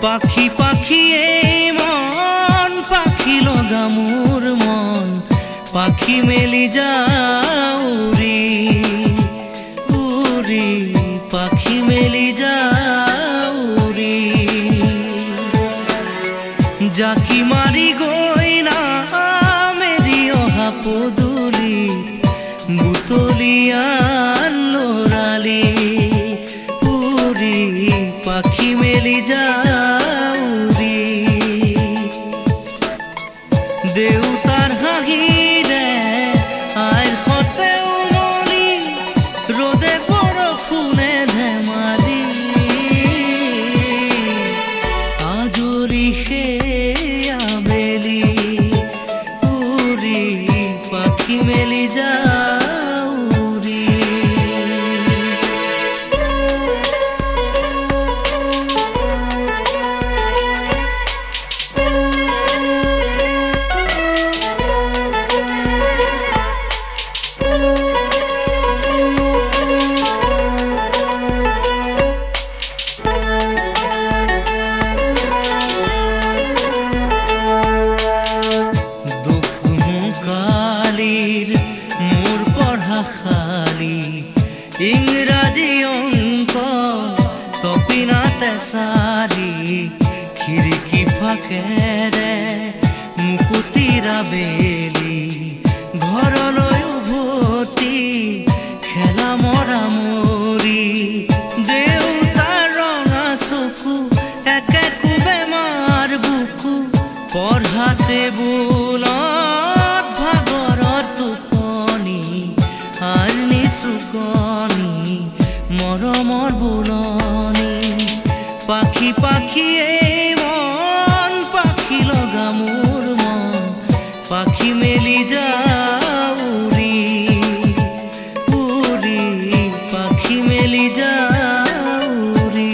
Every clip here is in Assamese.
পাখি পাখিয়ে মন পাখি লগা মোর মন পাখি মেলি যাও উৰি উৰি পাখি মেলি যাও উৰি জাকি মাৰি গৈ না মেৰি অহা পদূলি বুটলিয়ান লৰালি উৰি পাখি মেলি যাও উৰি দেউতাৰ হাঁহিৰে আইৰ সতে উমলি ৰ'দে বৰষুণে ধেমালি আজৰি সেই আবেলি উৰি পাখি মেলি যাও মোর পঢ়া খালি ইংৰাজী অংক তপিনাতে চালি খিৰিকী ফাকেৰে মুকুতিৰা বেলি ঘৰলৈ উভতি খেলা মৰা মৰি দেউতাৰ ৰঙা চকু একে কোবে মাৰ বুকু পঢ়াতে বোলত ভাগৰৰ টোপনি আর নিচুকনি মৰমৰ বুলনি পাখি পাখিয়ে মন পাখি লগা মোর মন পাখি মেলি যাও উৰি উৰি পাখি মেলি যাও উৰি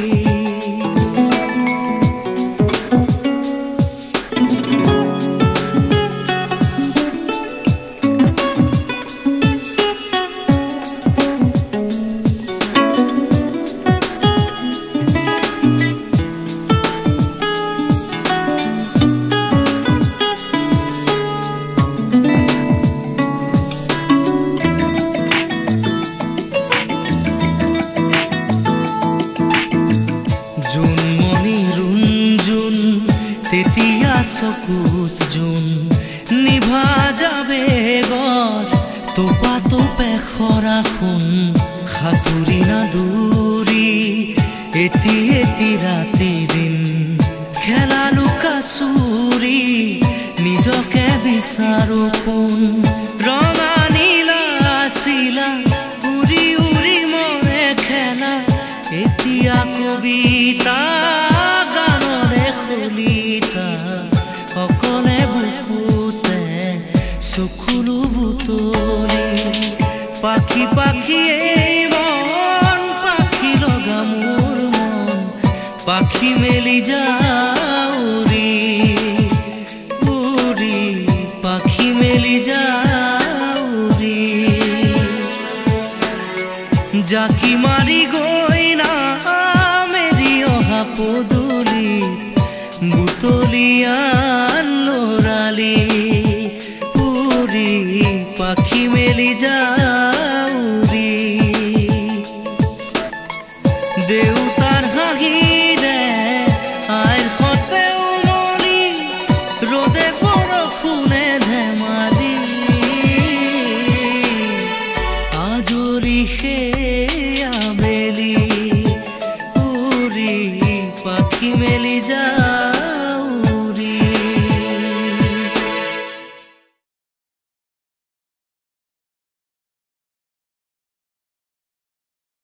জুনমণি ৰুণজুন তেতিয়া চকুত জোন নিভা যাবে গৰ তোপা তোপে খৰা খুন সাঁতুৰি না দূৰি এটি এটি ৰাতি দিন খেলা লুকা চুৰি নিজকে বিচাৰো কোন ৰঙা নীলা চিলা উৰি উৰি মৰে খেলা এতিয়া কবিতা গানৰে খলিতা অকলে বুকুতে চকুলো বুটলি পাখি পাখিয়ে মন পাখি লগা মোর মন পাখি মেলি যাও উৰি উৰি পাখি মেলি যাও উৰি জাকি মাৰি গৈ না মেৰি অহা পদূলি বুটলিয়ান লৰালি উৰি পাখি মেলি যাও